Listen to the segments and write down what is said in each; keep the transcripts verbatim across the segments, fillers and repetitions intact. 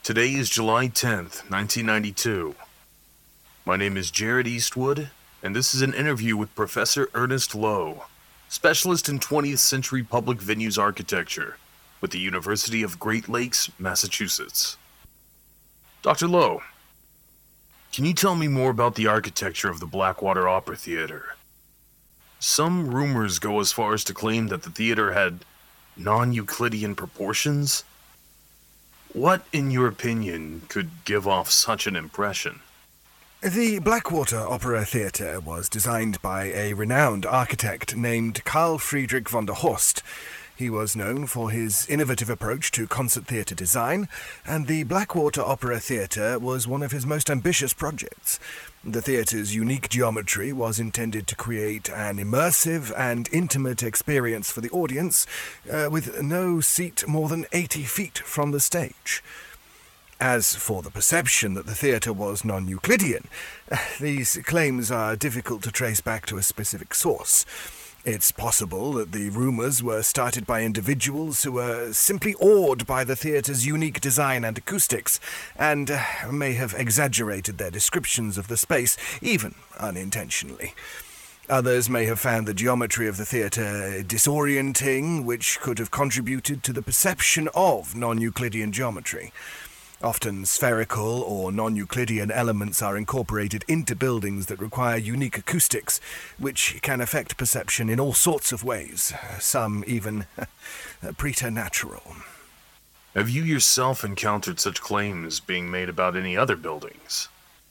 Today is July tenth, nineteen ninety-two. My name is Jared Eastwood, and this is an interview with Professor Ernest Lowe, specialist in twentieth century public venues architecture with the University of Great Lakes, Massachusetts. Doctor Lowe, can you tell me more about the architecture of the Blackwater Opera Theater? Some rumors go as far as to claim that the theater had non-Euclidean proportions. What, in your opinion, could give off such an impression? The Blackwater Opera Theatre was designed by a renowned architect named Carl Friedrich von der Horst. He was known for his innovative approach to concert theatre design, and the Blackwater Opera Theatre was one of his most ambitious projects. The theatre's unique geometry was intended to create an immersive and intimate experience for the audience, uh, with no seat more than eighty feet from the stage. As for the perception that the theatre was non-Euclidean, these claims are difficult to trace back to a specific source. It's possible that the rumours were started by individuals who were simply awed by the theatre's unique design and acoustics, and uh, may have exaggerated their descriptions of the space, even unintentionally. Others may have found the geometry of the theatre disorienting, which could have contributed to the perception of non-Euclidean geometry. Often spherical or non-Euclidean elements are incorporated into buildings that require unique acoustics, which can affect perception in all sorts of ways, some even preternatural. Have you yourself encountered such claims being made about any other buildings?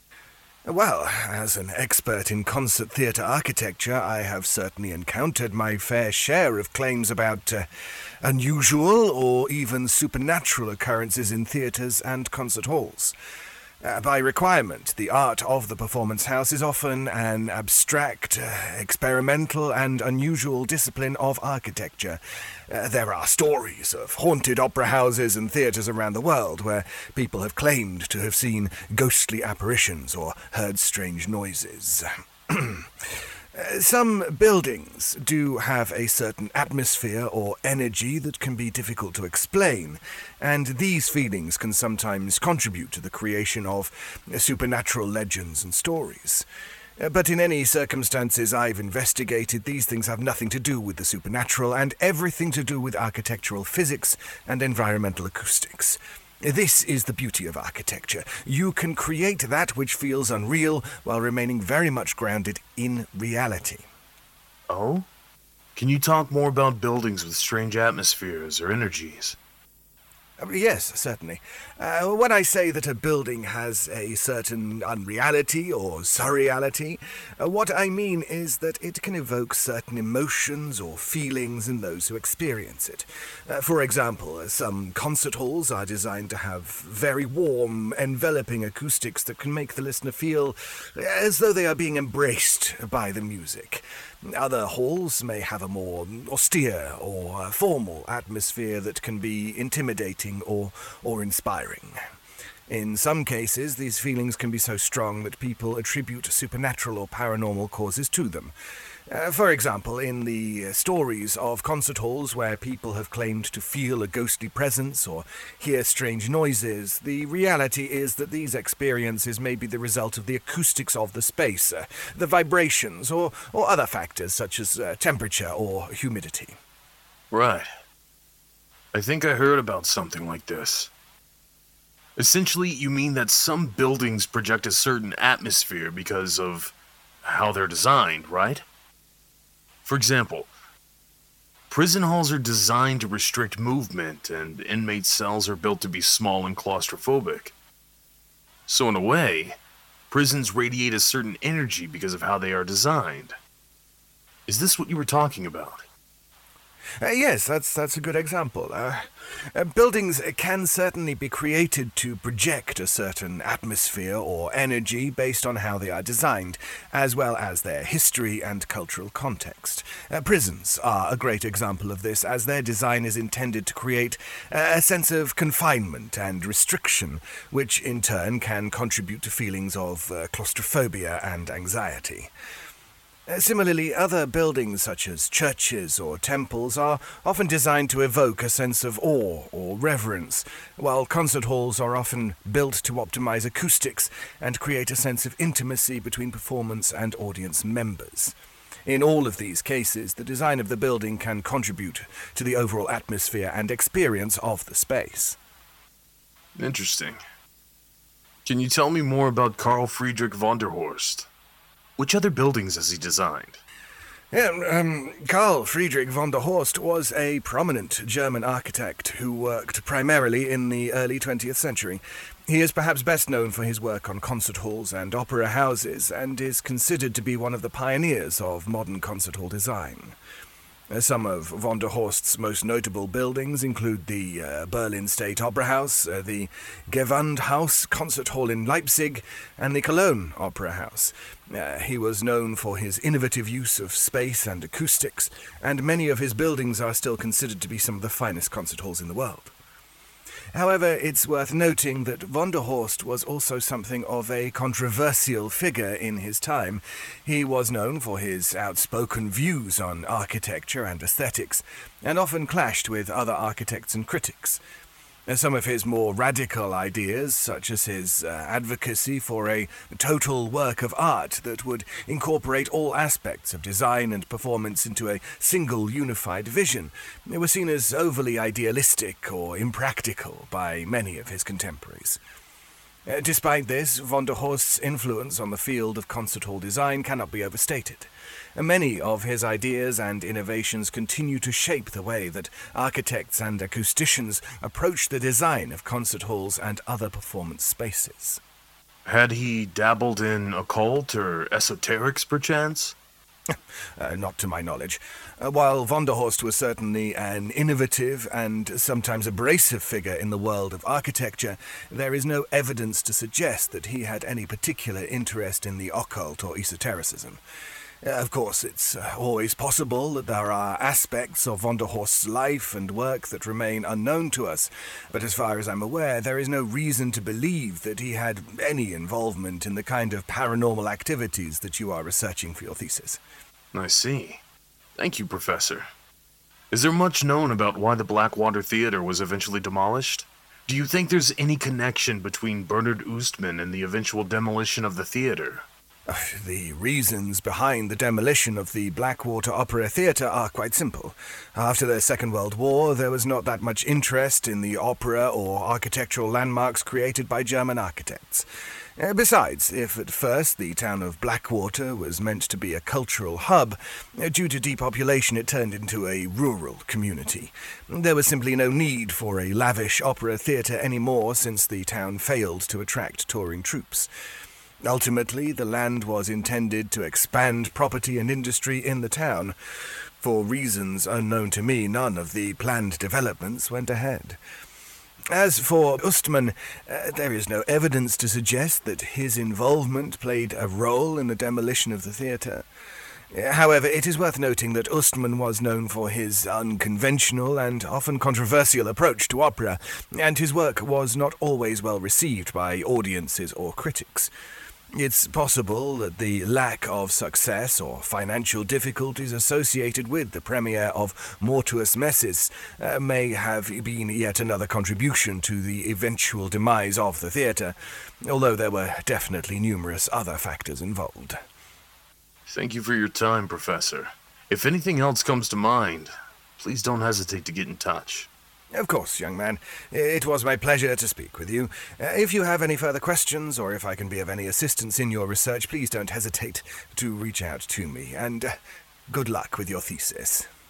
Well, as an expert in concert theatre architecture, I have certainly encountered my fair share of claims about uh, unusual or even supernatural occurrences in theatres and concert halls. Uh, by requirement, the art of the performance house is often an abstract, uh, experimental and unusual discipline of architecture. Uh, there are stories of haunted opera houses and theatres around the world where people have claimed to have seen ghostly apparitions or heard strange noises. Some buildings do have a certain atmosphere or energy that can be difficult to explain, and these feelings can sometimes contribute to the creation of supernatural legends and stories. But in any circumstances I've investigated, these things have nothing to do with the supernatural and everything to do with architectural physics and environmental acoustics. This is the beauty of architecture. You can create that which feels unreal while remaining very much grounded in reality. Oh? Can you talk more about buildings with strange atmospheres or energies? Uh, Yes, certainly. Uh, when I say that a building has a certain unreality or surreality, uh, what I mean is that it can evoke certain emotions or feelings in those who experience it. Uh, for example, uh, some concert halls are designed to have very warm, enveloping acoustics that can make the listener feel as though they are being embraced by the music. Other halls may have a more austere or uh, formal atmosphere that can be intimidating or, or inspiring. In some cases, these feelings can be so strong that people attribute supernatural or paranormal causes to them. Uh, for example, in the uh, stories of concert halls where people have claimed to feel a ghostly presence or hear strange noises, the reality is that these experiences may be the result of the acoustics of the space, uh, the vibrations, or, or other factors such as uh, temperature or humidity. Right. I think I heard about something like this. Essentially, you mean that some buildings project a certain atmosphere because of how they're designed, right? For example, prison halls are designed to restrict movement, and inmate cells are built to be small and claustrophobic. So in a way, prisons radiate a certain energy because of how they are designed. Is this what you were talking about? Uh, yes, that's that's a good example. Uh, uh, buildings can certainly be created to project a certain atmosphere or energy based on how they are designed, as well as their history and cultural context. Uh, prisons are a great example of this, as their design is intended to create uh, a sense of confinement and restriction, which in turn can contribute to feelings of uh, claustrophobia and anxiety. Uh, Similarly, other buildings such as churches or temples are often designed to evoke a sense of awe or reverence, while concert halls are often built to optimize acoustics and create a sense of intimacy between performance and audience members. In all of these cases, the design of the building can contribute to the overall atmosphere and experience of the space. Interesting. Can you tell me more about Carl Friedrich von der Horst? Which other buildings has he designed? Yeah, um, Karl Friedrich von der Horst was a prominent German architect who worked primarily in the early twentieth century. He is perhaps best known for his work on concert halls and opera houses, and is considered to be one of the pioneers of modern concert hall design. Uh, Some of von der Horst's most notable buildings include the uh, Berlin State Opera House, uh, the Gewandhaus Concert Hall in Leipzig, and the Cologne Opera House. Uh, he was known for his innovative use of space and acoustics, and many of his buildings are still considered to be some of the finest concert halls in the world. However, it's worth noting that von der Horst was also something of a controversial figure in his time. He was known for his outspoken views on architecture and aesthetics, and often clashed with other architects and critics. Some of his more radical ideas, such as his uh, advocacy for a total work of art that would incorporate all aspects of design and performance into a single unified vision, were seen as overly idealistic or impractical by many of his contemporaries. Uh, despite this, von der Horst's influence on the field of concert hall design cannot be overstated. Uh, Many of his ideas and innovations continue to shape the way that architects and acousticians approach the design of concert halls and other performance spaces. Had he dabbled in occult or esoterics, perchance? Uh, not to my knowledge. Uh, while von der Horst was certainly an innovative and sometimes abrasive figure in the world of architecture, there is no evidence to suggest that he had any particular interest in the occult or esotericism. Uh, Of course, it's uh, always possible that there are aspects of von der Horst's life and work that remain unknown to us, but as far as I'm aware, there is no reason to believe that he had any involvement in the kind of paranormal activities that you are researching for your thesis. I see. Thank you, Professor. Is there much known about why the Blackwater Theater was eventually demolished? Do you think there's any connection between Bernard Oostman and the eventual demolition of the theater? Uh, The reasons behind the demolition of the Blackwater Opera Theatre are quite simple. After the Second World War, there was not that much interest in the opera or architectural landmarks created by German architects. Uh, Besides, if at first the town of Blackwater was meant to be a cultural hub, uh, due to depopulation it turned into a rural community. There was simply no need for a lavish opera theatre anymore since the town failed to attract touring troops. Ultimately, the land was intended to expand property and industry in the town. For reasons unknown to me, none of the planned developments went ahead. As for Oostman, uh, there is no evidence to suggest that his involvement played a role in the demolition of the theatre. However, it is worth noting that Oostman was known for his unconventional and often controversial approach to opera, and his work was not always well received by audiences or critics. It's possible that the lack of success or financial difficulties associated with the premiere of Mortuus Messis uh, may have been yet another contribution to the eventual demise of the theatre, although there were definitely numerous other factors involved. Thank you for your time, Professor. If anything else comes to mind, please don't hesitate to get in touch. Of course, young man. It was my pleasure to speak with you. Uh, if you have any further questions, or if I can be of any assistance in your research, please don't hesitate to reach out to me, and uh, good luck with your thesis.